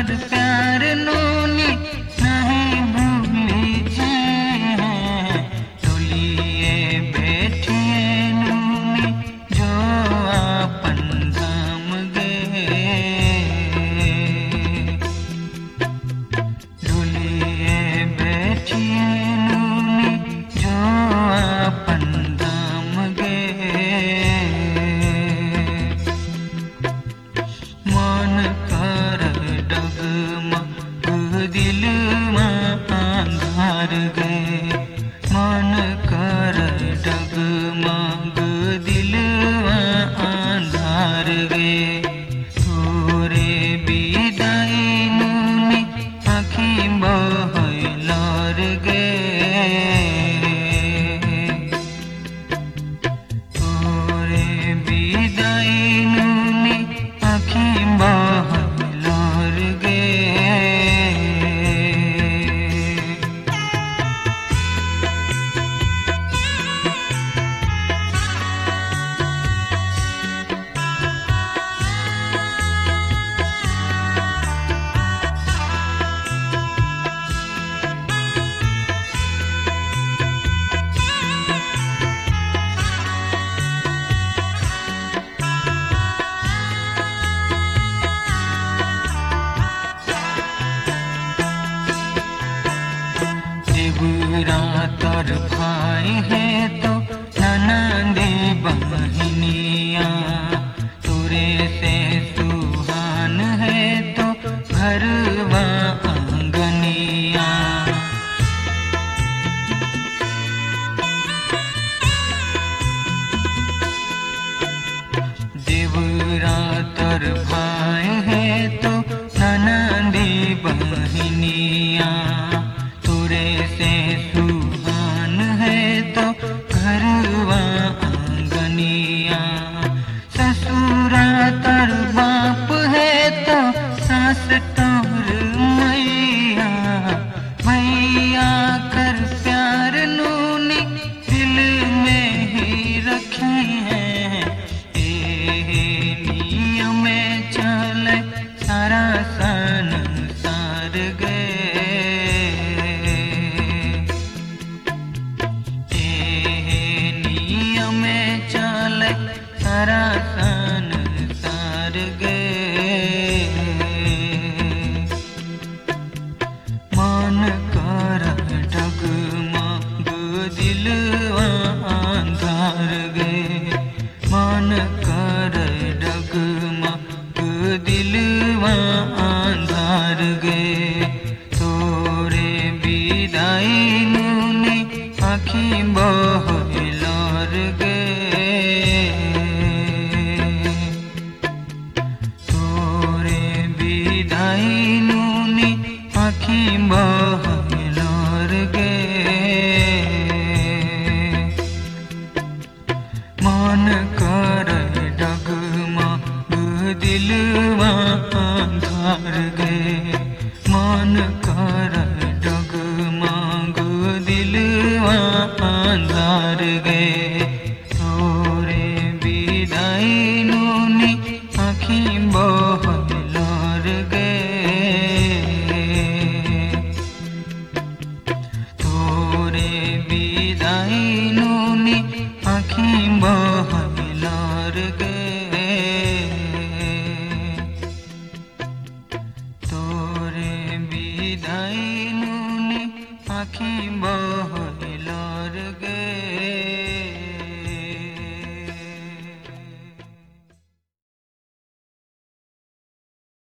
कर प्यार नूनी नहीं भूली जी डोलिए बैठिए नूनी जो आपन धाम गए डोलिए बैठिए नूनी जो आपन धाम गए मन कर डगमग दिल अंधार गए मन कर डगमग दिल अंधार गए थोरे बिदाई नूनी आँखी बहलोर गए थोरे बिदाई नूनी आँखी बहलोर गए देवरात और भाई है तो ननदे बहनिया तुरे से सुहान है तो घरवा आंगनिया देवरात और भाई है तो ननदे बहनिया तुरे से सुहान है तो घरवा आंगनिया ससुरा तर बाप है तो सास तोर मैया मैया कर प्यार नूनी दिल में ही रखी है नियम में चले सारा संसार गए नियम में चले सारा संसार गए मन कर डगमग दिल अंधार गए मन कर डगमग दिल अंधार गए तोरे बिदाई नूनी आँखी बहलोर गए तोरे बिदाई नूनी आँखी बहलोर गए मन कर डगमग दिल अंधार गए मन कर डगमग दिल अंधार गए तोरे बिदाई नूनी आँखी बहलोर गए तोरे बिदाई नूनी आँखी बहलोर गए तोरे बिदाई नूनी आँखी बहलोर गए।